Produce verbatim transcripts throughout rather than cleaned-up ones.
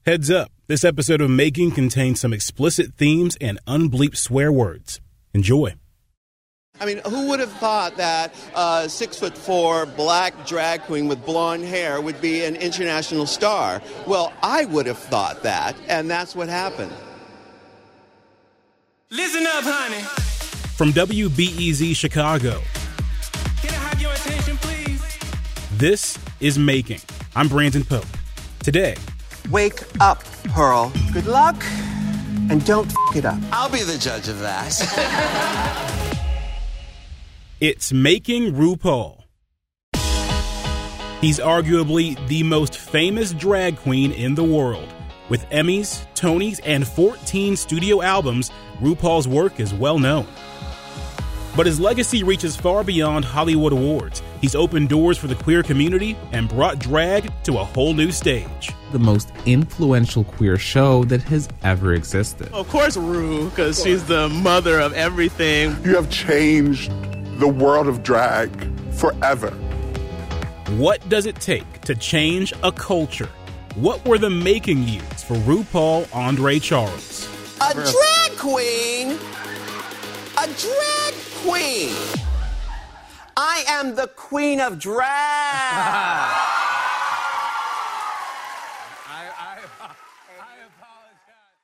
Heads up, this episode of Making contains some explicit themes and unbleeped swear words. Enjoy. I mean, who would have thought that a six foot four black drag queen with blonde hair would be an international star? Well, I would have thought that, and that's what happened. Listen up, honey. From W B E Z Chicago. Can I have your attention, please? This is Making. I'm Brandon Pope. Today, Wake up, Pearl. Good luck, and don't f*** it up. I'll be the judge of that. it's Making RuPaul. He's arguably the most famous drag queen in the world. With Emmys, Tonys, and fourteen studio albums, RuPaul's work is well known. But his legacy reaches far beyond Hollywood awards. He's opened doors for the queer community and brought drag to a whole new stage. The most influential queer show that has ever existed. Of course, Ru, because she's the mother of everything. You have changed the world of drag forever. What does it take to change a culture? What were the making years for RuPaul Andre Charles? A drag queen? A drag queen? I am the queen of drag. I, I, I apologize.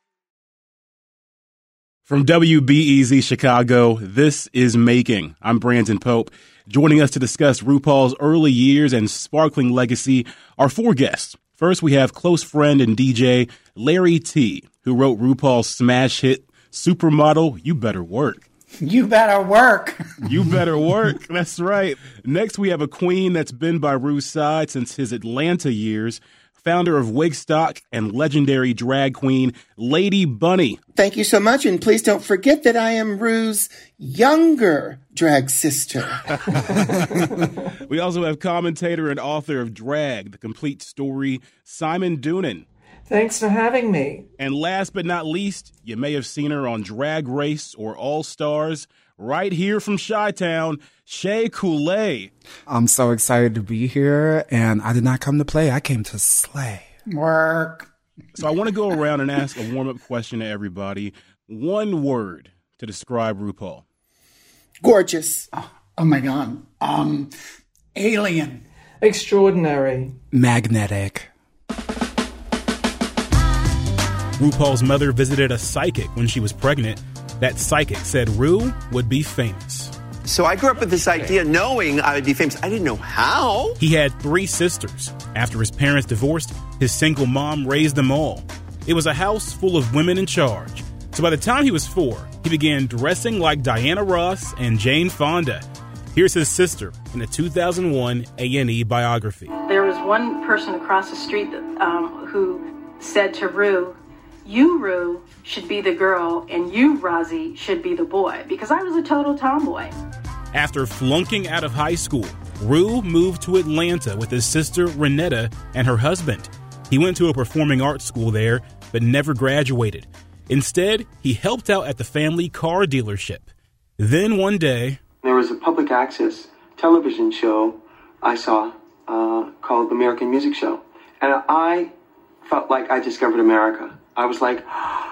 From W B E Z Chicago, this is Making. I'm Brandon Pope. Joining us to discuss RuPaul's early years and sparkling legacy are four guests. First, we have close friend and D J Larry T, who wrote RuPaul's smash hit, Supermodel, You Better Work. You better work. You better work. That's right. Next, we have a queen that's been by Ru's side since his Atlanta years, founder of Wigstock and legendary drag queen Lady Bunny. Thank you so much, and please don't forget that I am Ru's younger drag sister. We also have commentator and author of Drag, The Complete Story, Simon Doonan. Thanks for having me. And last but not least, you may have seen her on Drag Race or All Stars, right here from Chi-Town, Shea Coulee. I'm so excited to be here, and I did not come to play. I came to slay. Work. So I want to go around and ask a warm-up question to everybody. One word to describe RuPaul. Gorgeous. Oh, oh my God. Um, alien. Extraordinary. Magnetic. RuPaul's mother visited a psychic when she was pregnant. That psychic said Ru would be famous. So I grew up with this idea knowing I would be famous. I didn't know how. He had three sisters. After his parents divorced, his single mom raised them all. It was a house full of women in charge. So by the time he was four, he began dressing like Diana Ross and Jane Fonda. Here's his sister in a two thousand one A and E biography. There was one person across the street that, um, who said to Ru, "You, Ru, should be the girl, and you, Rozzy, should be the boy," because I was a total tomboy. After flunking out of high school, Ru moved to Atlanta with his sister Renetta and her husband. He went to a performing arts school there, but never graduated. Instead, he helped out at the family car dealership. Then one day, there was a public access television show I saw uh, called American Music Show, and I felt like I discovered America. I was like,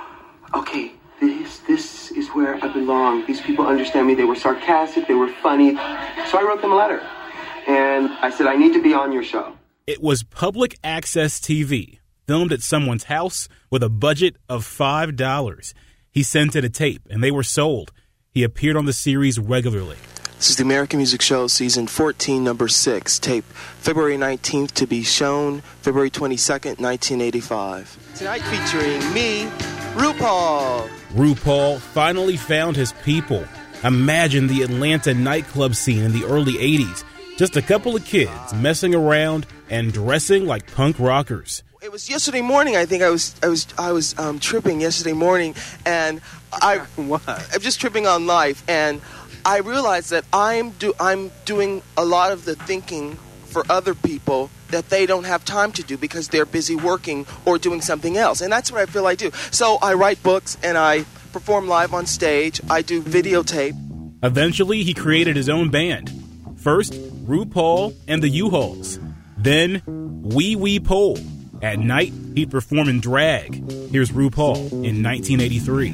okay, this this is where I belong. These people understand me. They were sarcastic. They were funny. So I wrote them a letter. And I said, I need to be on your show. It was public access T V, filmed at someone's house with a budget of five dollars. He sent it a tape, and they were sold. He appeared on the series regularly. This is the American Music Show, season fourteen, number six, tape February nineteenth, to be shown February twenty-second, nineteen eighty-five. Tonight featuring me, RuPaul. RuPaul finally found his people. Imagine the Atlanta nightclub scene in the early eighties. Just a couple of kids messing around and dressing like punk rockers. It was yesterday morning. I think I was I was I was um, tripping yesterday morning, and I what? I'm just tripping on life, and I realized that I'm do I'm doing a lot of the thinking for other people that they don't have time to do because they're busy working or doing something else, and that's what I feel I do. So I write books and I perform live on stage. I do videotape. Eventually, he created his own band. First, RuPaul and the U-Hauls. Then, Wee Wee Pole. At night, he'd perform in drag. Here's RuPaul in nineteen eighty-three.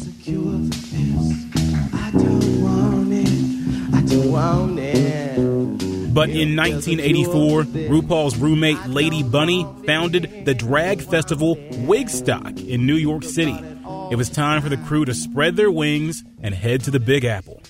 But in nineteen eighty-four, RuPaul's roommate Lady Bunny founded the drag festival Wigstock in New York City. It was time for the crew to spread their wings and head to the Big Apple.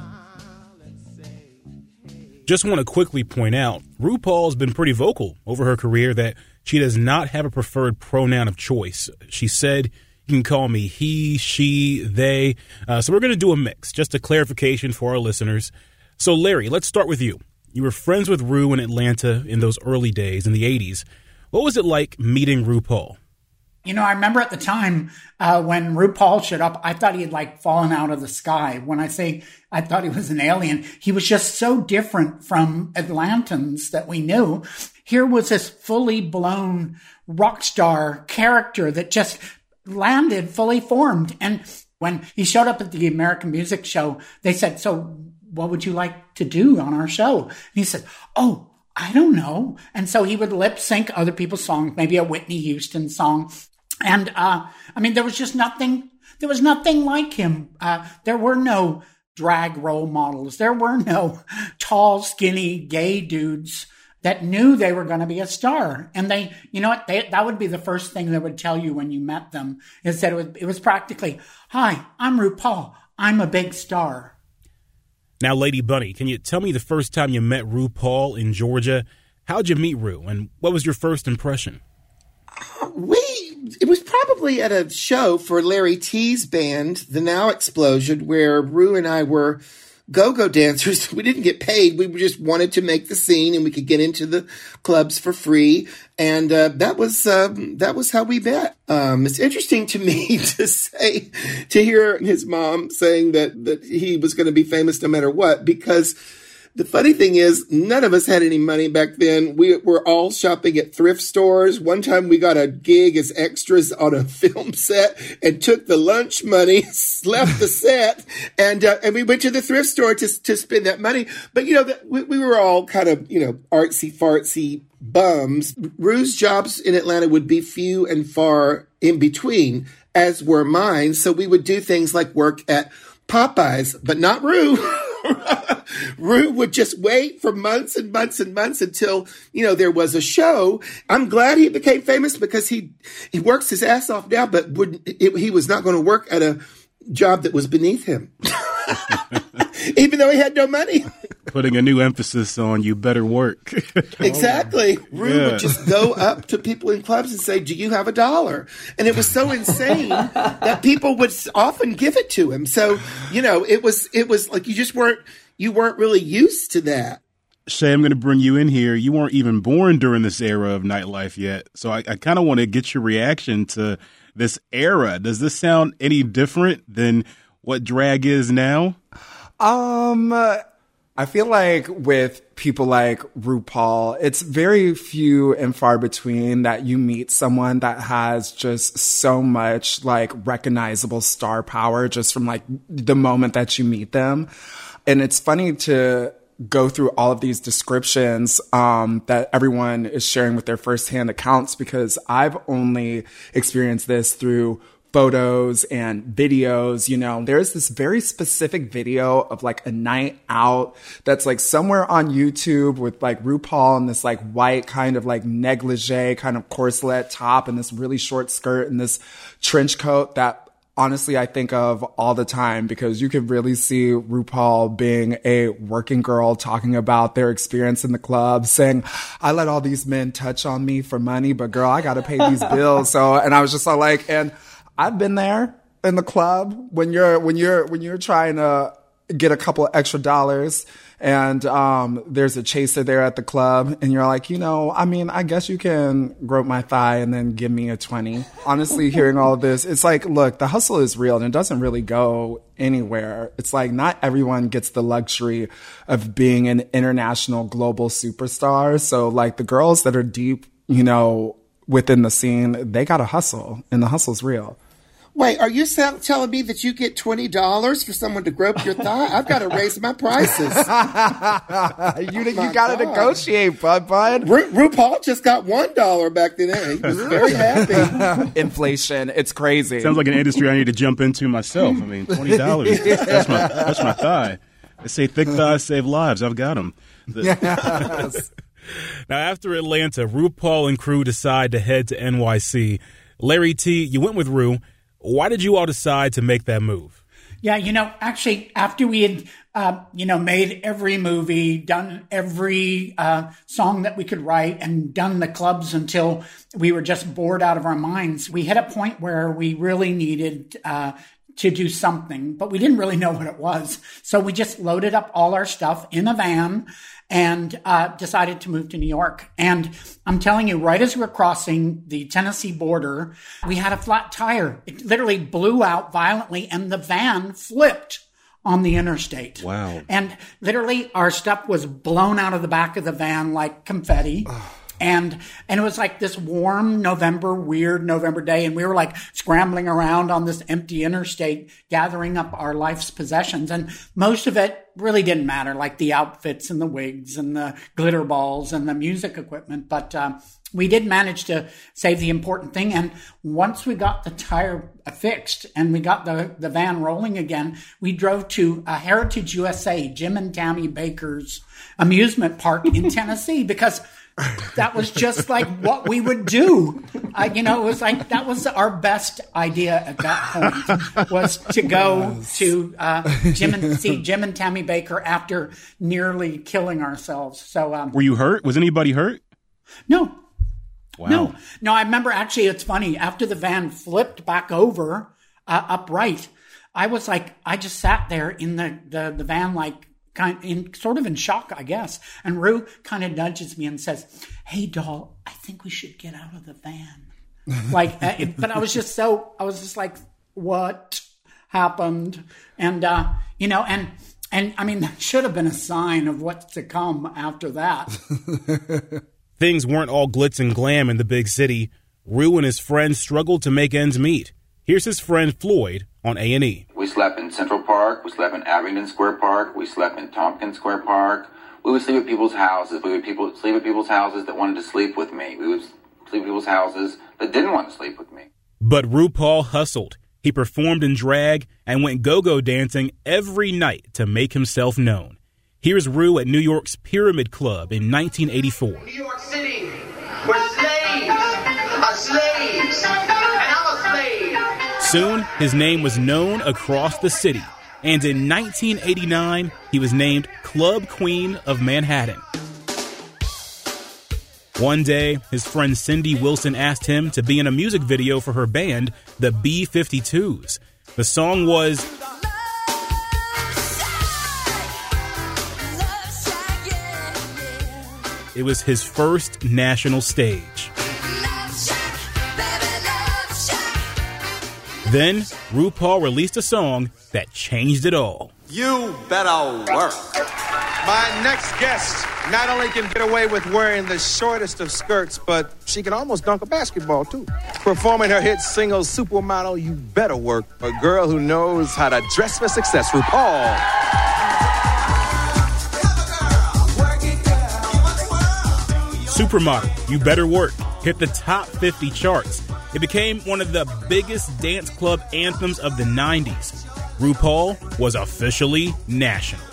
Just want to quickly point out, RuPaul's been pretty vocal over her career that she does not have a preferred pronoun of choice. She said, "You can call me he, she, they." Uh, so we're going to do a mix, just a clarification for our listeners. So Larry, let's start with you. You were friends with Ru in Atlanta in those early days in the eighties. What was it like meeting RuPaul? You know, I remember at the time uh, when RuPaul showed up, I thought he had like fallen out of the sky. When I say I thought he was an alien, he was just so different from Atlantans that we knew. Here was this fully blown rock star character that just landed fully formed. And when he showed up at the American Music Show, they said, "So what would you like to do on our show?" And he said, "Oh, I don't know." And so he would lip sync other people's songs, maybe a Whitney Houston song. And, uh, I mean, there was just nothing, there was nothing like him. Uh, there were no drag role models. There were no tall, skinny, gay dudes that knew they were going to be a star. And they, you know what, they, that would be the first thing they would tell you when you met them, is that it was, it was practically, "Hi, I'm RuPaul. I'm a big star." Now, Lady Bunny, can you tell me the first time you met RuPaul in Georgia? How'd you meet Ru, and what was your first impression? We, it was probably at a show for Larry T's band, The Now Explosion, where Ru and I were go-go dancers. We didn't get paid. We just wanted to make the scene, and we could get into the clubs for free. And uh, that was um, that was how we met. Um, it's interesting to me to say, to hear his mom saying that that he was going to be famous no matter what, because the funny thing is, none of us had any money back then. We were all shopping at thrift stores. One time we got a gig as extras on a film set and took the lunch money, left the set, and uh, and we went to the thrift store to to spend that money. But, you know, the, we, we were all kind of, you know, artsy-fartsy bums. Ru's jobs in Atlanta would be few and far in between, as were mine. So we would do things like work at Popeyes, but not Ru. Ru would just wait for months and months and months until, you know, there was a show. I'm glad he became famous because he he works his ass off now, but would it, he was not going to work at a job that was beneath him, even though he had no money. Putting a new emphasis on "you better work." Exactly. Ru yeah. would just go up to people in clubs and say, "Do you have a dollar?" And it was so insane that people would often give it to him. So, you know, it was it was like you just weren't you weren't really used to that. Shay, I'm going to bring you in here. You weren't even born during this era of nightlife yet. So I, I kind of want to get your reaction to this era. Does this sound any different than what drag is now? Um, I feel like with people like RuPaul, it's very few and far between that you meet someone that has just so much like recognizable star power just from like the moment that you meet them. And it's funny to go through all of these descriptions um, that everyone is sharing with their firsthand accounts, because I've only experienced this through photos and videos. You know, there's this very specific video of like a night out that's like somewhere on YouTube with like RuPaul in this like white kind of like negligee kind of corselet top and this really short skirt and this trench coat that honestly I think of all the time, because you could really see RuPaul being a working girl talking about their experience in the club, saying, "I let all these men touch on me for money, but girl, I got to pay these bills." So, and I was just so like, and I've been there in the club when you're, when you're, when you're trying to get a couple of extra dollars and, um, there's a chaser there at the club and you're like, you know, I mean, I guess you can grope my thigh and then give me a twenty. Honestly, hearing all of this, it's like, look, the hustle is real and it doesn't really go anywhere. It's like not everyone gets the luxury of being an international global superstar. So like the girls that are deep, you know, within the scene, they got to hustle and the hustle's real. Wait, are you sell- telling me that you get twenty dollars for someone to grope your thigh? I've got to raise my prices. you you got to negotiate, bud, bud. Ru- RuPaul just got one dollar back then. He was very happy. Inflation, it's crazy. Sounds like an industry I need to jump into myself. I mean, twenty dollars. That's my, that's my thigh. They say thick thighs save lives. I've got them. Yes. Now, after Atlanta, RuPaul and crew decide to head to N Y C. Larry T., you went with Ru. Why did you all decide to make that move? Yeah, you know, actually, after we had, uh, you know, made every movie, done every uh, song that we could write, and done the clubs until we were just bored out of our minds, we hit a point where we really needed uh, to do something, but we didn't really know what it was. So we just loaded up all our stuff in a van and uh, decided to move to New York. And I'm telling you, right as we were crossing the Tennessee border, we had a flat tire. It literally blew out violently, and the van flipped on the interstate. Wow. And literally our stuff was blown out of the back of the van like confetti. And and it was like this warm November, weird November day. And we were like scrambling around on this empty interstate, gathering up our life's possessions. And most of it really didn't matter, like the outfits and the wigs and the glitter balls and the music equipment. But uh, we did manage to save the important thing. And once we got the tire fixed and we got the, the van rolling again, we drove to uh, Heritage U S A, Jim and Tammy Baker's amusement park in Tennessee, because that was just like what we would do. Uh, you know, it was like that was our best idea at that point, was to go yes. to uh, Jim and see Jim and Tammy Baker after nearly killing ourselves. So, um, were you hurt? Was anybody hurt? No. Wow. No, no. I remember actually. It's funny. After the van flipped back over uh, upright, I was like, I just sat there in the the, the van like. Kind of in sort of in shock, I guess. And Ru kind of nudges me and says, "Hey, doll, I think we should get out of the van." Like, uh, it, but I was just so I was just like, "What happened?" And uh, you know, and and I mean, that should have been a sign of what's to come after that. Things weren't all glitz and glam in the big city. Ru and his friends struggled to make ends meet. Here's his friend Floyd on A and E. We slept in Central Park. We slept in Abingdon Square Park. We slept in Tompkins Square Park. We would sleep at people's houses. We would people sleep at people's houses that wanted to sleep with me. We would sleep at people's houses that didn't want to sleep with me. But RuPaul hustled. He performed in drag and went go-go dancing every night to make himself known. Here's Ru at New York's Pyramid Club in nineteen eighty-four. New York City, where slaves are slaves, and I'm a slave. Soon, his name was known across the city, and in nineteen eighty-nine, he was named Club Queen of Manhattan. One day, his friend Cindy Wilson asked him to be in a music video for her band, the B fifty-twos. The song was It was his first national stage. Then, RuPaul released a song that changed it all. You better work. My next guest not only can get away with wearing the shortest of skirts, but she can almost dunk a basketball, too. Performing her hit single, Supermodel, You Better Work. A girl who knows how to dress for success, RuPaul. Supermodel, You Better Work hit the top fifty charts. It became one of the biggest dance club anthems of the nineties. RuPaul was officially national.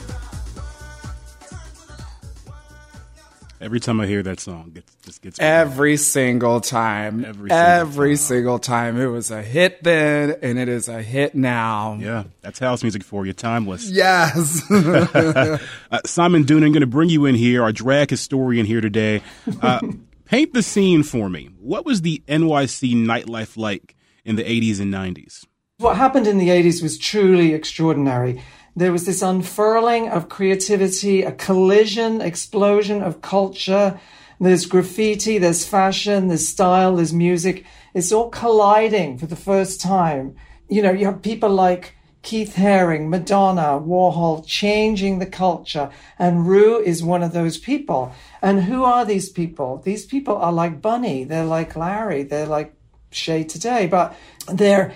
Every time I hear that song, it just gets me. Every single time. Every, single, Every time. single time. It was a hit then, and it is a hit now. Yeah, that's house music for you. Timeless. Yes. uh, Simon Doonan, I'm going to bring you in here, our drag historian here today. Uh, paint the scene for me. What was the N Y C nightlife like in the eighties and nineties? What happened in the eighties was truly extraordinary. There was this unfurling of creativity, a collision, explosion of culture. There's graffiti, there's fashion, there's style, there's music. It's all colliding for the first time. You know, you have people like Keith Haring, Madonna, Warhol changing the culture. And Ru is one of those people. And who are these people? These people are like Bunny. They're like Larry. They're like Shay today. But they're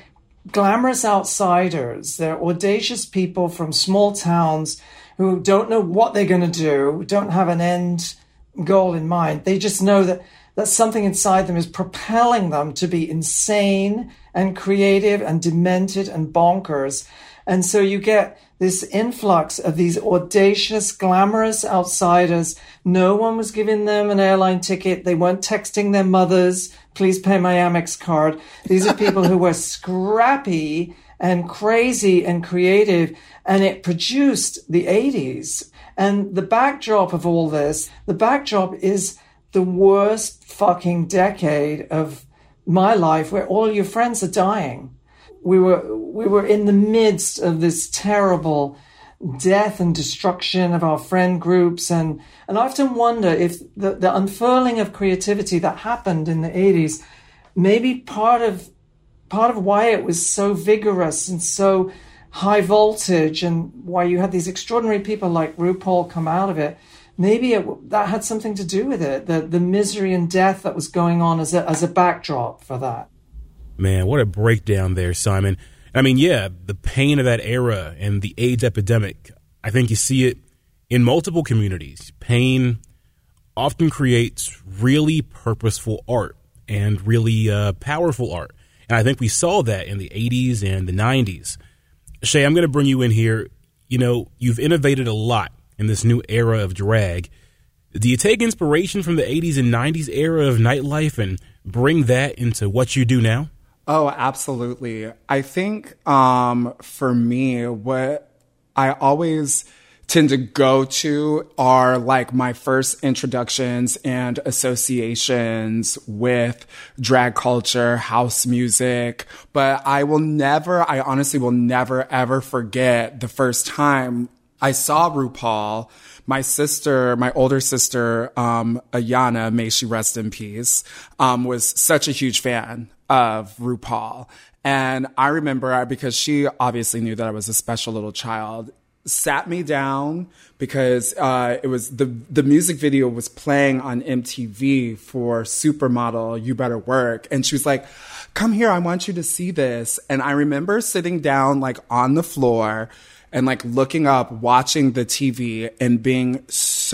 glamorous outsiders. They're audacious people from small towns who don't know what they're going to do, don't have an end goal in mind. They just know that, that something inside them is propelling them to be insane and creative and demented and bonkers. And so you get this influx of these audacious, glamorous outsiders. No one was giving them an airline ticket. They weren't texting their mothers, please pay my Amex card. These are people who were scrappy and crazy and creative, and it produced the eighties. And the backdrop of all this, the backdrop is the worst fucking decade of my life where all your friends are dying. We were we were in the midst of this terrible death and destruction of our friend groups. And, and I often wonder if the, the unfurling of creativity that happened in the eighties, maybe part of part of why it was so vigorous and so high voltage and why you had these extraordinary people like RuPaul come out of it, maybe it, that had something to do with it, the, the misery and death that was going on as a, as a backdrop for that. Man, what a breakdown there, Simon. I mean, yeah, the pain of that era and the AIDS epidemic, I think you see it in multiple communities. Pain often creates really purposeful art and really uh, powerful art. And I think we saw that in the eighties and the nineties. Shay, I'm going to bring you in here. You know, you've innovated a lot in this new era of drag. Do you take inspiration from the eighties and nineties era of nightlife and bring that into what you do now? Oh, absolutely. I think um, for me, what I always tend to go to are like my first introductions and associations with drag culture, house music. But I will never, I honestly will never, ever forget the first time I saw RuPaul. My sister, my older sister, um, Ayana, may she rest in peace, um, was such a huge fan of RuPaul. And I remember, because she obviously knew that I was a special little child, sat me down because uh, it was the the music video was playing on M T V for Supermodel, You Better Work. And she was like, come here, I want you to see this. And I remember sitting down like on the floor and like looking up, watching the T V and being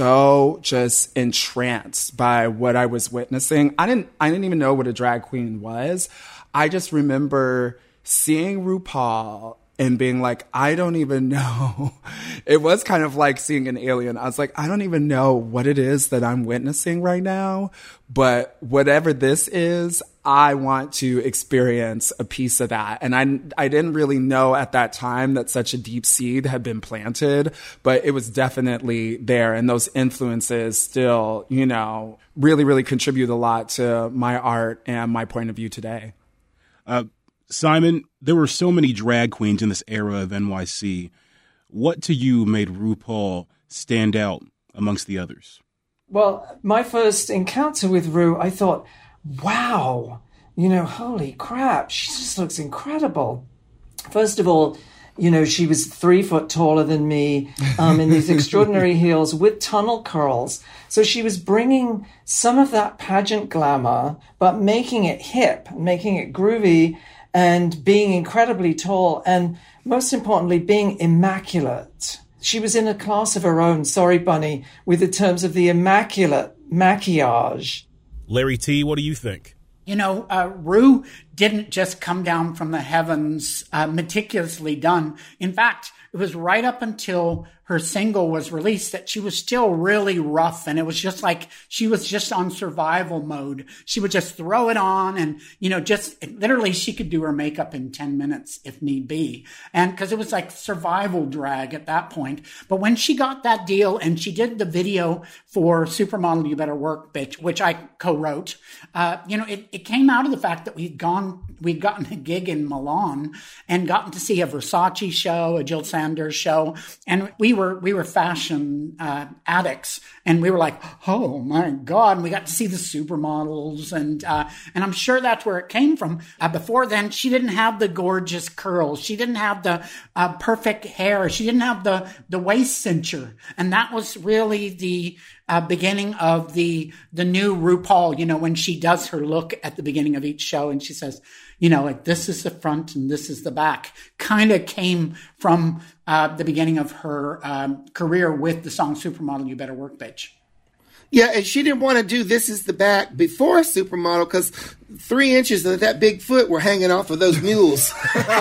so just entranced by what I was witnessing. I didn't I didn't even know what a drag queen was. I just remember seeing RuPaul and being like, I don't even know. It was kind of like seeing an alien. I was like, I don't even know what it is that I'm witnessing right now. But whatever this is, I want to experience a piece of that. And I, I didn't really know at that time that such a deep seed had been planted, but it was definitely there. And those influences still, you know, really, really contribute a lot to my art and my point of view today. Uh, Simon, there were so many drag queens in this era of N Y C. What to you made RuPaul stand out amongst the others? Well, my first encounter with Ru, I thought, wow, you know, holy crap, she just looks incredible. First of all, you know, she was three foot taller than me, um, in these extraordinary heels with tunnel curls. So she was bringing some of that pageant glamour, but making it hip, making it groovy, and being incredibly tall, and most importantly, being immaculate. She was in a class of her own, sorry, Bunny, with the terms of the immaculate maquillage. Larry T., what do you think? You know, uh, Ru didn't just come down from the heavens, uh, meticulously done. In fact, it was right up until her single was released that she was still really rough. And it was just like she was just on survival mode. She would just throw it on and, you know, just literally she could do her makeup in ten minutes if need be. And because it was like survival drag at that point. But when she got that deal and she did the video for Supermodel, You Better Work, Bitch, which I co-wrote, uh, you know, it, it came out of the fact that we'd gone, we'd gotten a gig in Milan and gotten to see a Versace show, a Jill Sanders show. And we were, we were fashion uh, addicts, and we were like, oh my God. And we got to see the supermodels. And, uh, and I'm sure that's where it came from. Uh, before then, she didn't have the gorgeous curls. She didn't have the uh, perfect hair. She didn't have the, the waist cincher. And that was really the, uh, beginning of the the new RuPaul, you know, when she does her look at the beginning of each show and she says, you know, like this is the front and this is the back, kind of came from uh, the beginning of her um, career with the song Supermodel, You Better Work, Bitch. Yeah, and she didn't want to do This Is the Back before Supermodel because three inches of that big foot were hanging off of those mules.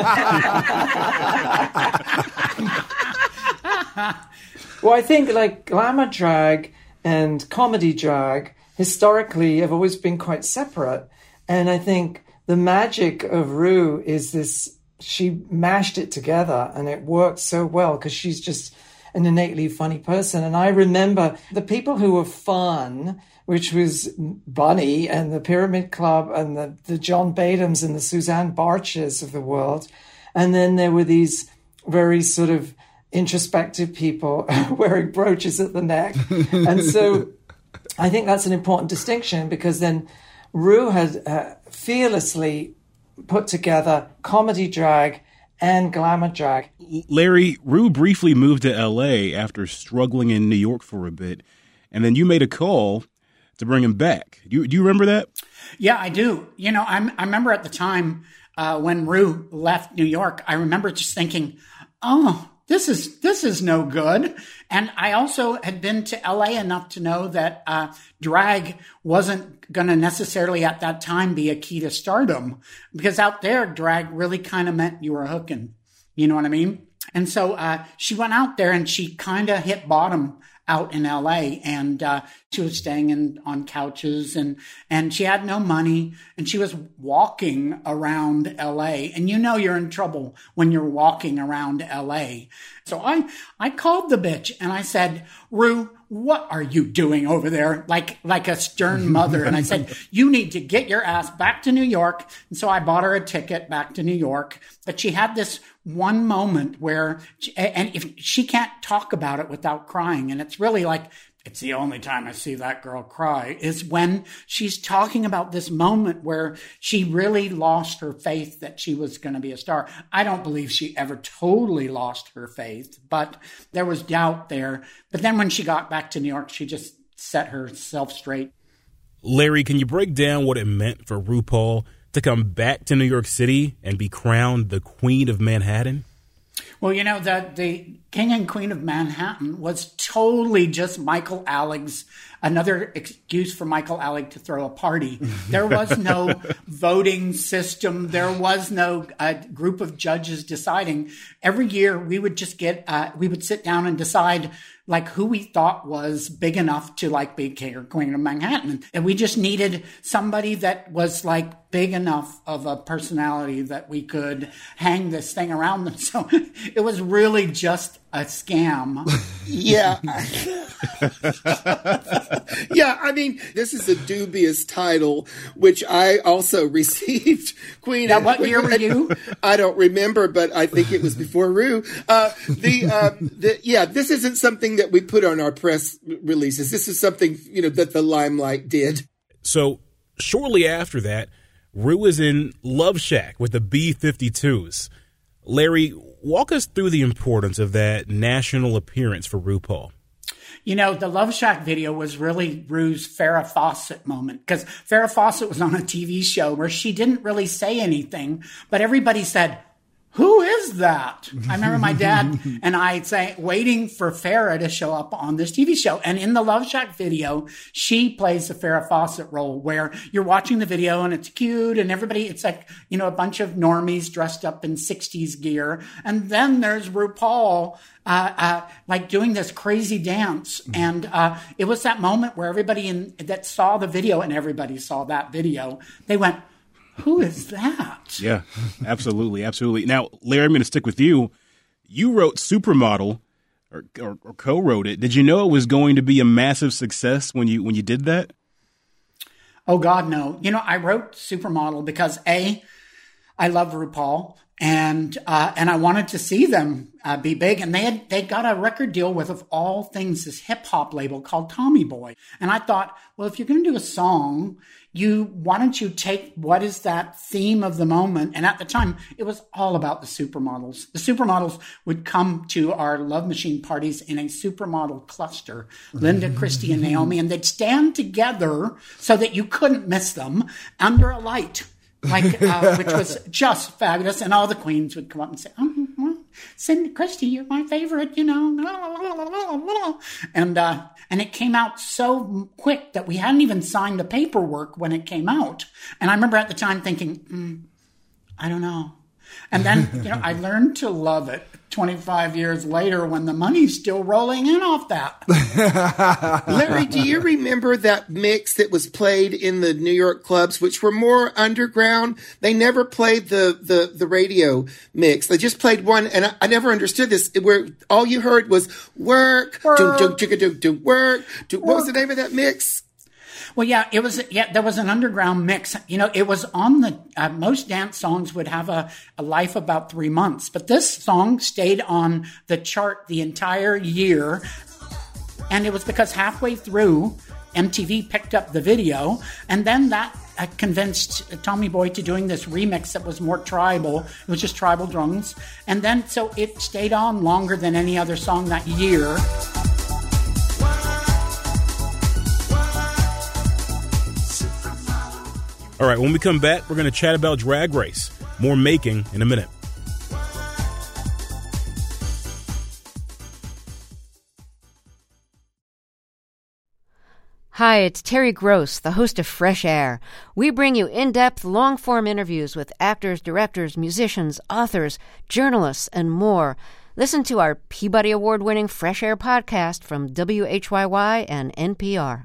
Well, I think like glamour drag and comedy drag historically have always been quite separate. And I think the magic of Ru is this, she mashed it together and it worked so well because she's just an innately funny person. And I remember the people who were fun, which was Bunny and the Pyramid Club and the, the John Badhams and the Suzanne Barches of the world. And then there were these very sort of introspective people wearing brooches at the neck. And so I think that's an important distinction because then Ru had uh, fearlessly put together comedy drag and glamour drag. Larry, Ru briefly moved to L A after struggling in New York for a bit, and then you made a call to bring him back. Do you, do you remember that? Yeah, I do. You know, I'm, I remember at the time uh, when Ru left New York, I remember just thinking, oh, this is this is no good. And I also had been to L A enough to know that uh, drag wasn't going to necessarily at that time be a key to stardom, because out there, drag really kind of meant you were hooking. You know what I mean? And so uh, she went out there and she kind of hit bottom out in L A, and uh, she was staying in on couches, and and she had no money, and she was walking around L A, and you know you're in trouble when you're walking around L A. So I I called the bitch and I said, Ru, what are you doing over there? Like like a stern mother. And I said, you need to get your ass back to New York. And so I bought her a ticket back to New York. But she had this one moment where, she, and if she can't talk about it without crying, and it's really like, it's the only time I see that girl cry, is when she's talking about this moment where she really lost her faith that she was going to be a star. I don't believe she ever totally lost her faith, but there was doubt there. But then when she got back to New York, she just set herself straight. Larry, can you break down what it meant for RuPaul to come back to New York City and be crowned the Queen of Manhattan? Well, you know, the, the King and Queen of Manhattan was totally just Michael Alig's, another excuse for Michael Alig to throw a party. There was no voting system. There was no uh, group of judges deciding. Every year we would just get, uh, we would sit down and decide like who we thought was big enough to like be King or Queen of Manhattan. And we just needed somebody that was like big enough of a personality that we could hang this thing around them. So it was really just a scam. Yeah. Yeah, I mean, this is a dubious title, which I also received. Queen. Now, what year were you? I don't remember, but I think it was before Ru. Uh, the, uh, the, yeah, this isn't something that we put on our press releases. This is something, you know, that the Limelight did. So shortly after that, Ru is in Love Shack with the B fifty-twos. Larry, walk us through the importance of that national appearance for RuPaul. You know, the Love Shack video was really Ru's Farrah Fawcett moment, because Farrah Fawcett was on a T V show where she didn't really say anything, but everybody said, who is that? I remember my dad and I say, waiting for Farrah to show up on this T V show. And in the Love Shack video, she plays the Farrah Fawcett role where you're watching the video and it's cute and everybody, it's like, you know, a bunch of normies dressed up in sixties gear. And then there's RuPaul, uh, uh, like doing this crazy dance. And, uh, it was that moment where everybody in that saw the video, and everybody saw that video, they went, who is that? Yeah, absolutely, absolutely. Now, Larry, I'm going to stick with you. You wrote Supermodel, or, or, or co-wrote it. Did you know it was going to be a massive success when you when you did that? Oh, God, no. You know, I wrote Supermodel because, A, I love RuPaul, and uh, and I wanted to see them uh, be big. And they had they got a record deal with, of all things, this hip-hop label called Tommy Boy. And I thought, well, if you're going to do a song, you, why don't you take what is that theme of the moment? And at the time, it was all about the supermodels. The supermodels would come to our Love Machine parties in a supermodel cluster, Linda, Christy, and Naomi, and they'd stand together so that you couldn't miss them under a light, like uh, which was just fabulous. And all the queens would come up and say, oh, well, Cindy, Christy, you're my favorite, you know. And uh, and it came out so quick that we hadn't even signed the paperwork when it came out. And I remember at the time thinking, mm, I don't know. And then, you know, I learned to love it twenty-five years later when the money's still rolling in off that. Larry, do you remember that mix that was played in the New York clubs, which were more underground? They never played the, the, the radio mix. They just played one, and I, I never understood this, where all you heard was work, work, do, do, do, do, do, work. Do, what was the name of that mix? Well, yeah, it was, yeah, there was an underground mix. You know, it was on the, uh, most dance songs would have a, a life about three months, but this song stayed on the chart the entire year. And it was because halfway through, M T V picked up the video, and then that uh, convinced Tommy Boy to doing this remix that was more tribal. It was just tribal drums. And then, so it stayed on longer than any other song that year. All right, when we come back, we're going to chat about Drag Race. More making in a minute. Hi, it's Terry Gross, the host of Fresh Air. We bring you in-depth, long-form interviews with actors, directors, musicians, authors, journalists, and more. Listen to our Peabody Award-winning Fresh Air podcast from W H Y Y and N P R.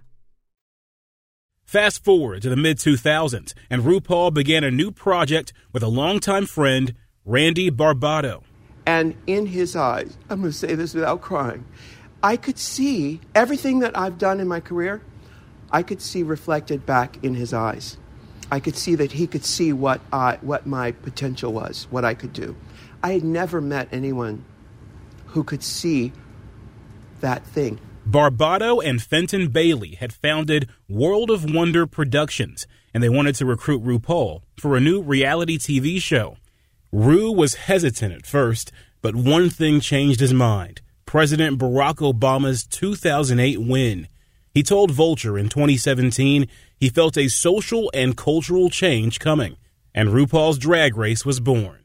Fast forward to the mid two thousands, and RuPaul began a new project with a longtime friend, Randy Barbato. And in his eyes, I'm going to say this without crying, I could see everything that I've done in my career, I could see reflected back in his eyes. I could see that he could see what I, what my potential was, what I could do. I had never met anyone who could see that thing. Barbato and Fenton Bailey had founded World of Wonder Productions, and they wanted to recruit RuPaul for a new reality T V show. Ru was hesitant at first, but one thing changed his mind: President Barack Obama's two thousand eight win. He told Vulture in twenty seventeen he felt a social and cultural change coming, and RuPaul's Drag Race was born.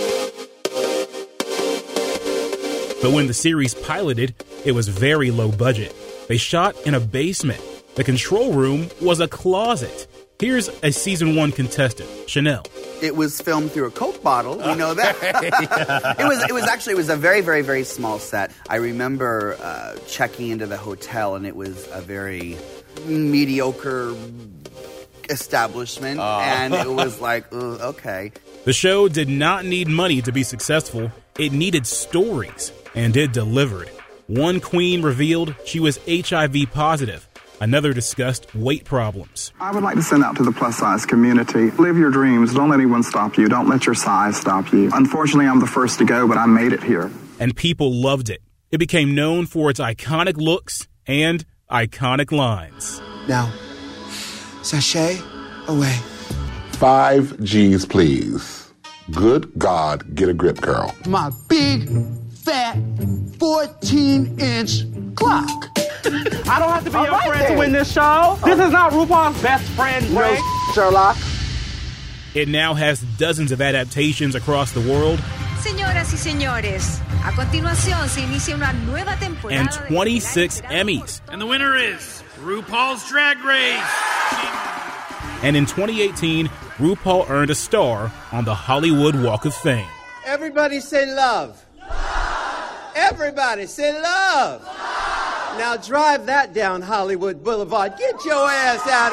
But when the series piloted, it was very low budget. They shot in a basement. The control room was a closet. Here's a season one contestant, Chanel. It was filmed through a Coke bottle. You know that. it was. It was actually. It was a very, very, very small set. I remember uh, checking into the hotel, and it was a very mediocre establishment, uh. and it was like, ugh, okay. The show did not need money to be successful. It needed stories, and it delivered. One queen revealed she was H I V positive. Another discussed weight problems. I would like to send out to the plus-size community. Live your dreams. Don't let anyone stop you. Don't let your size stop you. Unfortunately, I'm the first to go, but I made it here. And people loved it. It became known for its iconic looks and iconic lines. Now, sashay away. Five G's, please. Good God, get a grip, girl. My big, fat, fourteen-inch clock. I don't have to be All your right friend then. to win this show. This is not RuPaul's best friend, Frank. No, Sherlock. It now has dozens of adaptations across the world. Señoras y señores, a continuación se inicia una nueva temporada. And twenty-six Emmys. And the winner is RuPaul's Drag Race. And in twenty eighteen, RuPaul earned a star on the Hollywood Walk of Fame. Everybody say love. Love. Everybody say love. Love. Now drive that down Hollywood Boulevard. Get your ass out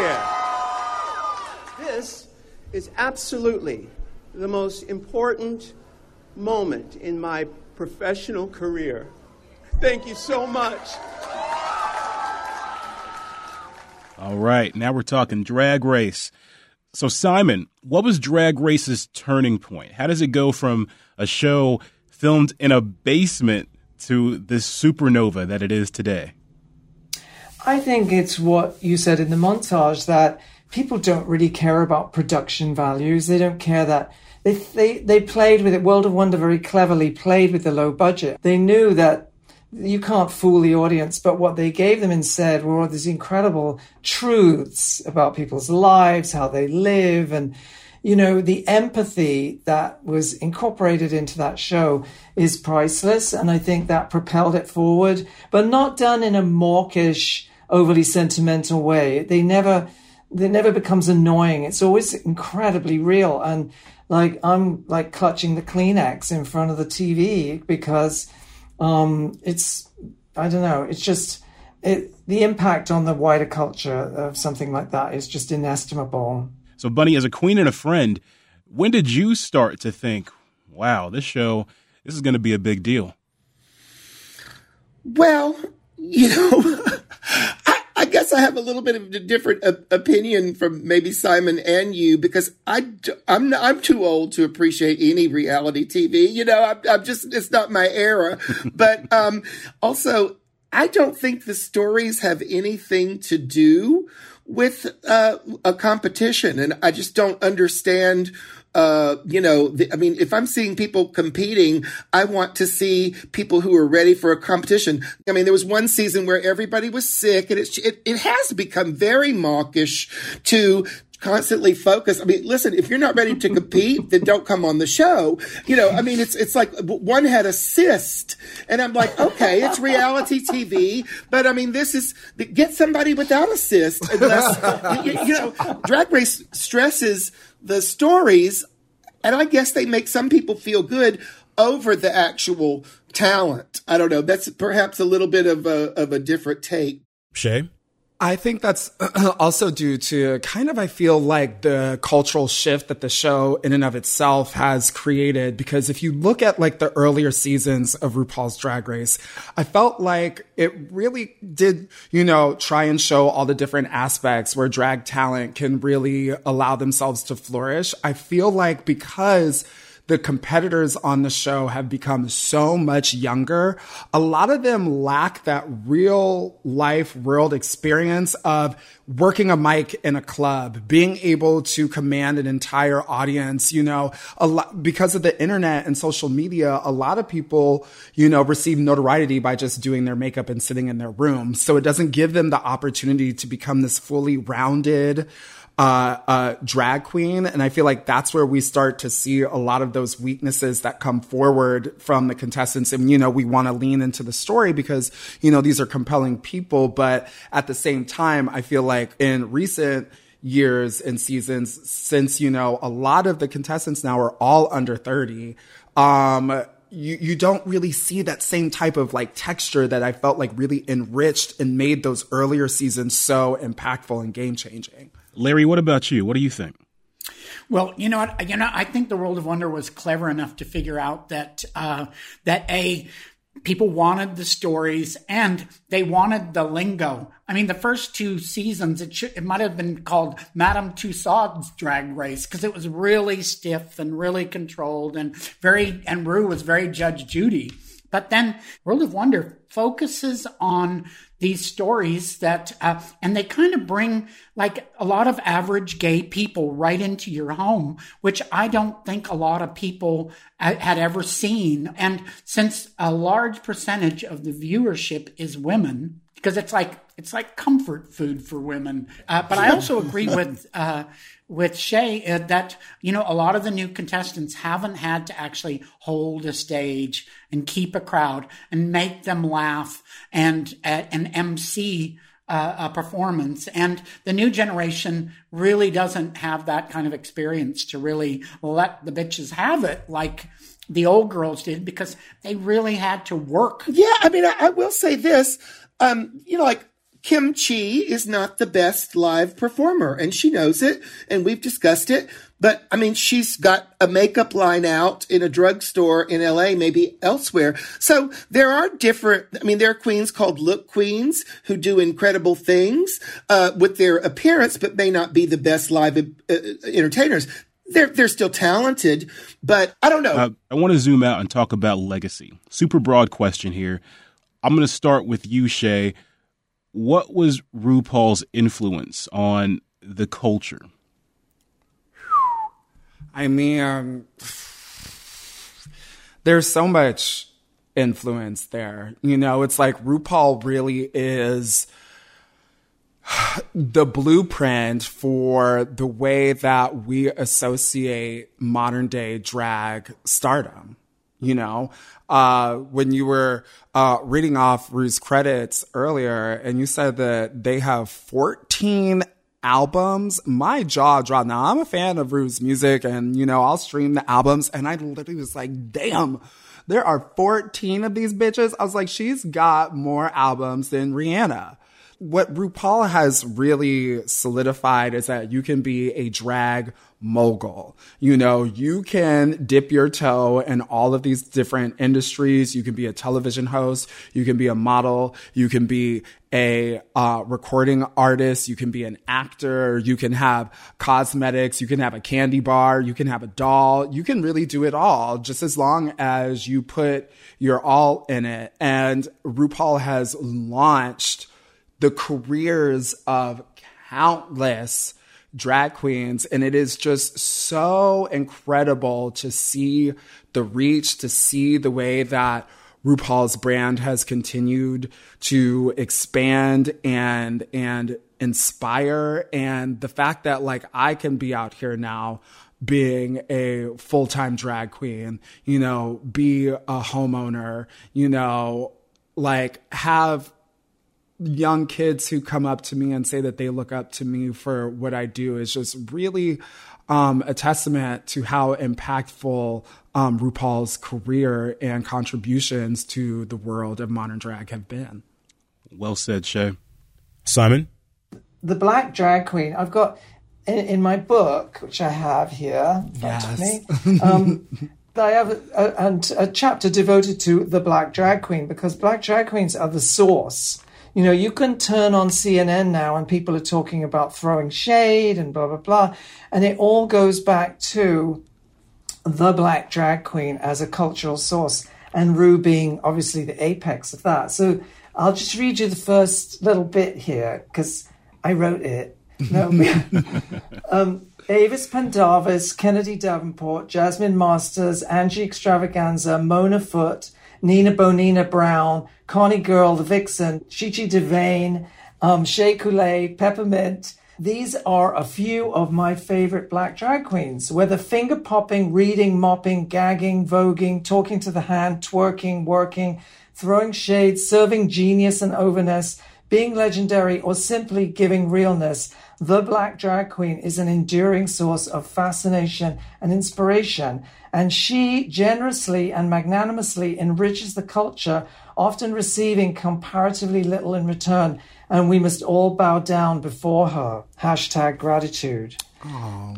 of here. This is absolutely the most important moment in my professional career. Thank you so much. All right, now we're talking Drag Race. So, Simon, what was Drag Race's turning point? How does it go from a show filmed in a basement to this supernova that it is today? I think it's what you said in the montage, that people don't really care about production values. They don't care that they they they played with it. World of Wonder very cleverly played with the low budget. They knew that you can't fool the audience, but what they gave them instead were all these incredible truths about people's lives, how they live, and you know, the empathy that was incorporated into that show is priceless, and I think that propelled it forward, but not done in a mawkish, overly sentimental way. They never, it never becomes annoying. It's always incredibly real, and like I'm like clutching the Kleenex in front of the T V because um, it's, I don't know, it's just it, the impact on the wider culture of something like that is just inestimable. So, Bunny, as a queen and a friend, when did you start to think, wow, this show, this is going to be a big deal? Well, you know, I, I guess I have a little bit of a different uh, opinion from maybe Simon and you, because I, I'm, I'm too old to appreciate any reality T V. You know, I'm, I'm just, it's not my era. But um, also, I don't think the stories have anything to do with uh, a competition. And I just don't understand, uh, you know, the, I mean, if I'm seeing people competing, I want to see people who are ready for a competition. I mean, there was one season where everybody was sick, and it, it, it has become very mawkish to constantly focus. I mean, listen, if you're not ready to compete, then don't come on the show. You know, I mean, it's it's like one had a cyst, and I'm like, okay, it's reality T V, but I mean, this is, get somebody without a cyst. Unless, you, you know, Drag Race stresses the stories, and I guess they make some people feel good over the actual talent. I don't know. That's perhaps a little bit of a of a different take. Shay? I think that's also due to kind of, I feel like, the cultural shift that the show in and of itself has created. Because if you look at like the earlier seasons of RuPaul's Drag Race, I felt like it really did, you know, try and show all the different aspects where drag talent can really allow themselves to flourish. I feel like because the competitors on the show have become so much younger, a lot of them lack that real life world experience of working a mic in a club, being able to command an entire audience. You know, a lot, because of the internet and social media, a lot of people, you know, receive notoriety by just doing their makeup and sitting in their room. So it doesn't give them the opportunity to become this fully rounded Uh, uh, drag queen. And I feel like that's where we start to see a lot of those weaknesses that come forward from the contestants. And, you know, we want to lean into the story because, you know, these are compelling people. But at the same time, I feel like in recent years and seasons, since, you know, a lot of the contestants now are all under thirty, um, You, you don't really see that same type of like texture that I felt like really enriched and made those earlier seasons so impactful and game changing. Larry, what about you? What do you think? Well, you know what? You know, I think the World of Wonder was clever enough to figure out that uh, that a people wanted the stories and they wanted the lingo. I mean, the first two seasons, it should, it might have been called Madame Tussauds Drag Race because it was really stiff and really controlled and very, and Rue was very Judge Judy. But then World of Wonder focuses on these stories that, uh, and they kind of bring like a lot of average gay people right into your home, which I don't think a lot of people uh, had ever seen. And since a large percentage of the viewership is women, because it's like, it's like comfort food for women. Uh, but I also agree with, uh, with Shay uh, that, you know, a lot of the new contestants haven't had to actually hold a stage and keep a crowd and make them laugh and, uh, and M C uh, a performance. And the new generation really doesn't have that kind of experience to really let the bitches have it like the old girls did because they really had to work. Yeah, I mean, I, I will say this, um, you know, like, Kim Chi is not the best live performer, and she knows it, and we've discussed it. But, I mean, she's got a makeup line out in a drugstore in L A, maybe elsewhere. So there are different, I mean, there are queens called look queens who do incredible things uh, with their appearance, but may not be the best live uh, entertainers. They're, they're still talented, but I don't know. Uh, I want to zoom out and talk about legacy. Super broad question here. I'm going to start with you, Shay. What was RuPaul's influence on the culture? I mean, um, there's so much influence there. You know, it's like RuPaul really is the blueprint for the way that we associate modern day drag stardom. You know, uh, when you were uh, reading off Ru's credits earlier and you said that they have fourteen albums, my jaw dropped. Now, I'm a fan of Ru's music and, you know, I'll stream the albums. And I literally was like, damn, there are fourteen of these bitches. I was like, she's got more albums than Rihanna. What RuPaul has really solidified is that you can be a drag mogul. You know, you can dip your toe in all of these different industries. You can be a television host. You can be a model. You can be a uh, recording artist. You can be an actor. You can have cosmetics. You can have a candy bar. You can have a doll. You can really do it all just as long as you put your all in it. And RuPaul has launched the careers of countless drag queens. And it is just so incredible to see the reach, to see the way that RuPaul's brand has continued to expand and, and inspire. And the fact that like I can be out here now being a full-time drag queen, you know, be a homeowner, you know, like have young kids who come up to me and say that they look up to me for what I do is just really um, a testament to how impactful um, RuPaul's career and contributions to the world of modern drag have been. Well said, Shay. Simon? The Black Drag Queen. I've got in, in my book, which I have here in front of me, um, I have a, a, a chapter devoted to the Black Drag Queen because Black Drag Queens are the source. You know, you can turn on C N N now and people are talking about throwing shade and blah, blah, blah. And it all goes back to the Black Drag Queen as a cultural source and Ru being obviously the apex of that. So I'll just read you the first little bit here because I wrote it. No, um, Avis Pendarvis, Kennedy Davenport, Jasmine Masters, Angie Extravaganza, Mona Foote, Nina Bonina Brown, Connie Girl, the Vixen, Chi-Chi DeVane, um, Shea Coulee, Peppermint. These are a few of my favorite Black drag queens, whether finger popping, reading, mopping, gagging, voguing, talking to the hand, twerking, working, throwing shade, serving genius and overness, being legendary, or simply giving realness. The Black drag queen is an enduring source of fascination and inspiration, and she generously and magnanimously enriches the culture, often receiving comparatively little in return, and we must all bow down before her. Hashtag gratitude. Oh,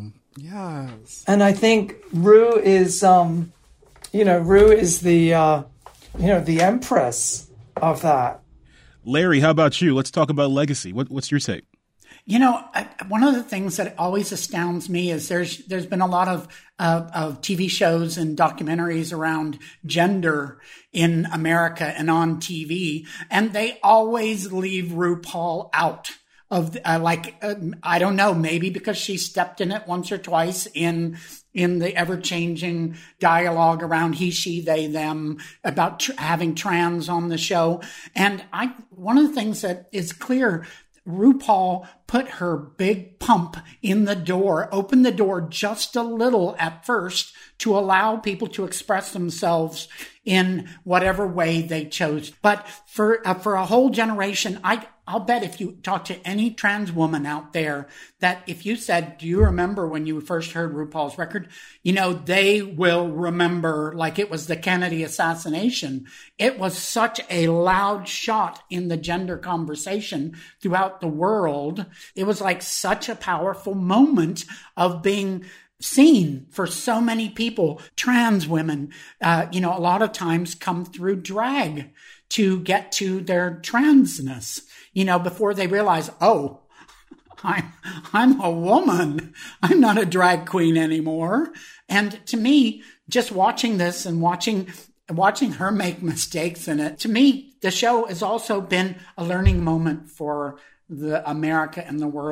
yes. And I think Ru is, um, you know, Ru is the, uh, you know, the empress of that. Larry, how about you? Let's talk about legacy. What, what's your take? You know, I, one of the things that always astounds me is there's there's been a lot of uh, of T V shows and documentaries around gender in America and on T V, and they always leave RuPaul out of uh, like uh, I don't know, maybe because she stepped in it once or twice in in the ever changing dialogue around he, she, they, them about tr- having trans on the show, and I one of the things that is clear. RuPaul put her big pump in the door, opened the door just a little at first to allow people to express themselves in whatever way they chose. But for uh, for a whole generation, I, I'll bet if you talk to any trans woman out there, that if you said, do you remember when you first heard RuPaul's record? You know, they will remember like it was the Kennedy assassination. It was such a loud shot in the gender conversation throughout the world. It was like such a powerful moment of being seen for so many people. Trans women, uh, you know, a lot of times come through drag to get to their transness, you know, before they realize, oh, I'm, I'm a woman. I'm not a drag queen anymore. And to me, just watching this and watching, watching her make mistakes in it, to me, the show has also been a learning moment for the America and the world.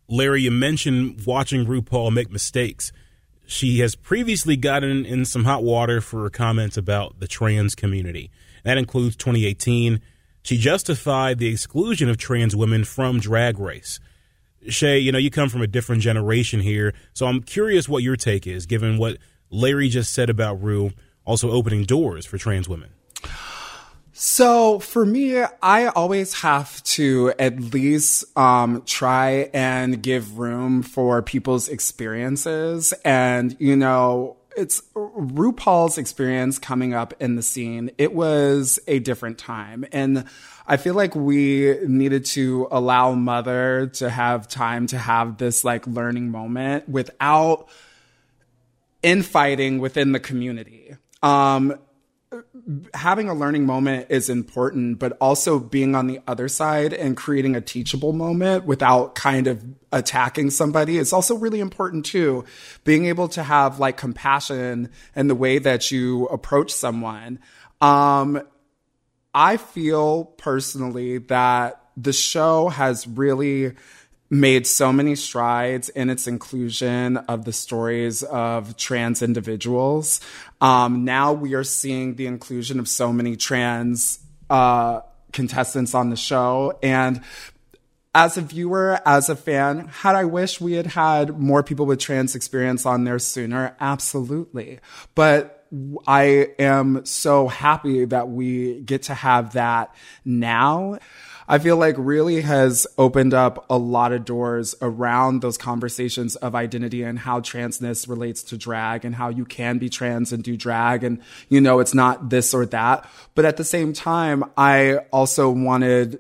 Larry, you mentioned watching RuPaul make mistakes. She has previously gotten in some hot water for her comments about the trans community. That includes twenty eighteen. She justified the exclusion of trans women from Drag Race. Shay, you know, you come from a different generation here, so I'm curious what your take is, given what Larry just said about Ru also opening doors for trans women. So for me, I always have to at least um, try and give room for people's experiences. And, you know, it's RuPaul's experience coming up in the scene. It was a different time. And I feel like we needed to allow Mother to have time to have this like learning moment without infighting within the community. Um, having a learning moment is important, but also being on the other side and creating a teachable moment without kind of attacking somebody is also really important too. Being able to have like compassion in the way that you approach someone. Um, I feel personally that the show has really made so many strides in its inclusion of the stories of trans individuals. Um, now we are seeing the inclusion of so many trans uh, contestants on the show. And as a viewer, as a fan, had I wished we had had more people with trans experience on there sooner? Absolutely. But I am so happy that we get to have that now. I feel like really has opened up a lot of doors around those conversations of identity and how transness relates to drag and how you can be trans and do drag. And, you know, it's not this or that. But at the same time, I also wanted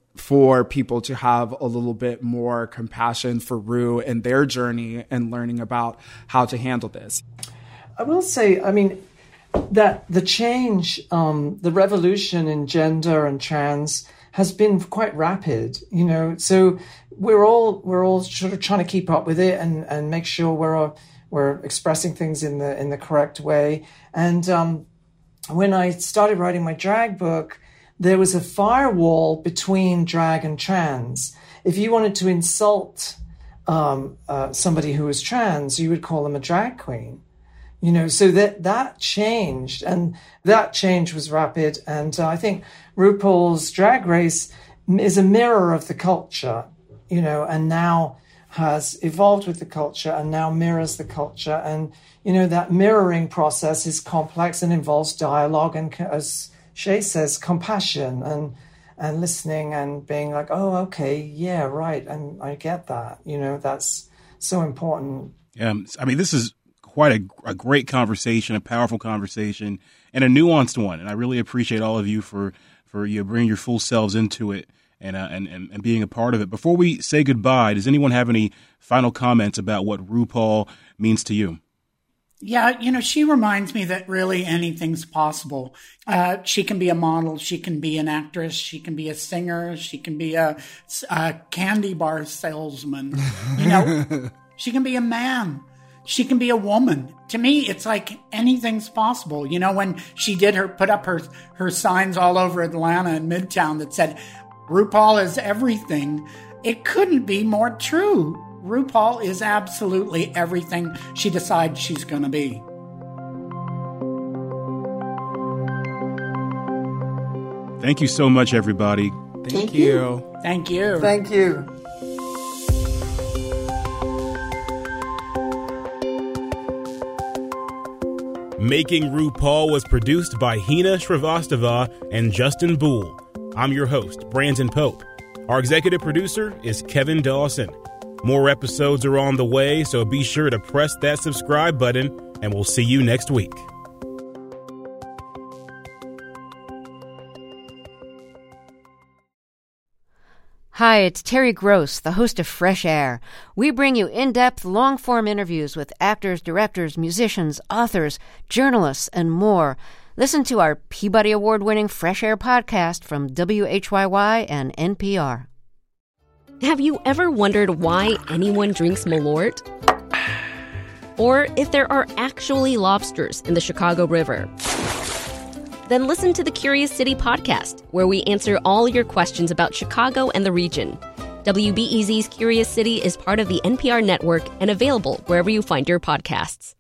for people to have a little bit more compassion for Ru and their journey and learning about how to handle this. I will say, I mean, that the change, um, the revolution in gender and trans has been quite rapid, you know. So we're all we're all sort of trying to keep up with it and, and make sure we're all, we're expressing things in the in the correct way. And um, when I started writing my drag book, there was a firewall between drag and trans. If you wanted to insult um, uh, somebody who was trans, you would call them a drag queen. You know, so that that changed, and that change was rapid. And uh, I think RuPaul's Drag Race is a mirror of the culture, you know, and now has evolved with the culture and now mirrors the culture. And, you know, that mirroring process is complex and involves dialogue and, as Shay says, compassion and and listening and being like, oh, okay, yeah, right, and I get that. You know, that's so important. Yeah, I mean, this is quite a, a great conversation, a powerful conversation, and a nuanced one. And I really appreciate all of you for, for you bringing your full selves into it and, uh, and, and, and being a part of it. Before we say goodbye, does anyone have any final comments about what RuPaul means to you? Yeah, you know, she reminds me that really anything's possible. Uh, she can be a model. She can be an actress. She can be a singer. She can be a, a candy bar salesman. You know, she can be a man. She can be a woman. To me, it's like anything's possible. You know, when she did her, put up her, her signs all over Atlanta and Midtown that said, RuPaul is everything, it couldn't be more true. RuPaul is absolutely everything she decides she's going to be. Thank you so much, everybody. Thank, Thank you. you. Thank you. Thank you. Making RuPaul was produced by Hina Shrivastava and Justin Boole. I'm your host, Brandon Pope. Our executive producer is Kevin Dawson. More episodes are on the way, so be sure to press that subscribe button, and we'll see you next week. Hi, it's Terry Gross, the host of Fresh Air. We bring you in-depth, long-form interviews with actors, directors, musicians, authors, journalists, and more. Listen to our Peabody Award-winning Fresh Air podcast from W H Y Y and N P R. Have you ever wondered why anyone drinks Malort? Or if there are actually lobsters in the Chicago River? Then listen to the Curious City podcast, where we answer all your questions about Chicago and the region. W B E Z's Curious City is part of the N P R network and available wherever you find your podcasts.